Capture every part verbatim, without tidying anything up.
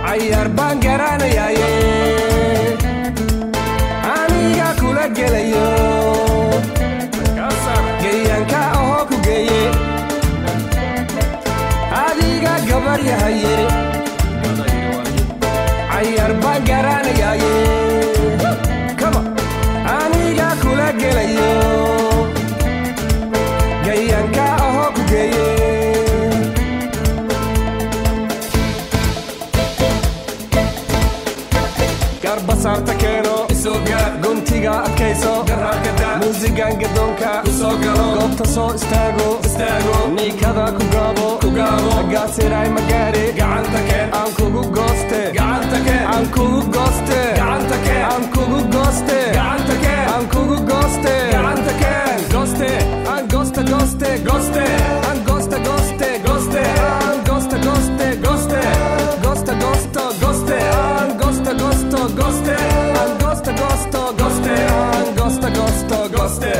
عيار بانجران ياي أنيقا كولا جليو جيان كاوهوكو جيي أنيقا قبر ياي عيار بانجران ياي كما أنيقا كولا جليو جيان كاوهوكو جيي Sarta keeno isoga guntiga adkayso gararkada muusigan gadoonka usoo galo goobta soo istaago istaago niikada ku gaabo ku gaabo gaasiray magaari gacanta keen aan kugu gooste gacanta keen aan kugu gooste gacanta keen aan kugu gooste gacanta keen aan kugu gooste gacanta keen gooste aan gooste gooste gooste aan gooste gooste gooste aan gooste gooste gooste gooste gooste gooste aan gooste gooste gooste Angosta, gosto, goste, angosta, gosto, goste.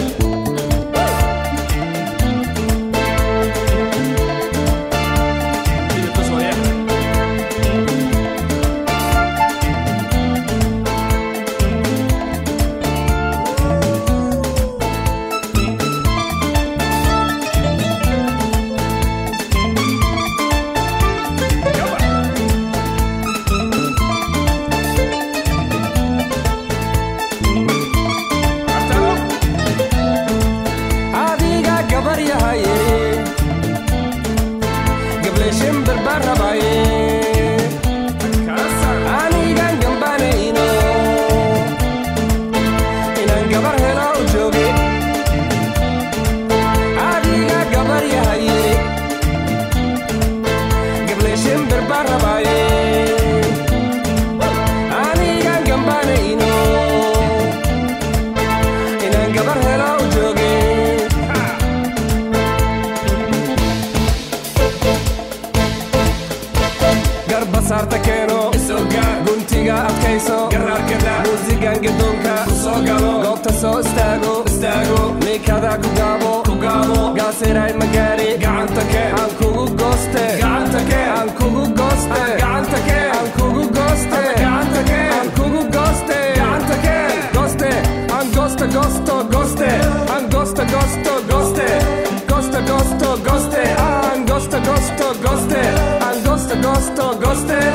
Sarta keeno isoga guntiga adkayso gararkada muusigan gadoonka usoo galo goobta soo istaago istaago niikada ku gaabo ku gaabo gaasiray magaari gacanta keen aan kugu gooste gacanta keen aan kugu gooste gacanta keen aan kugu gooste gacanta keen aan kugu gooste gacanta keen gooste aan gooste goosto gooste aan gooste goosto gooste gooste goosto gooste aan gooste goosto gooste aan gooste goosto gooste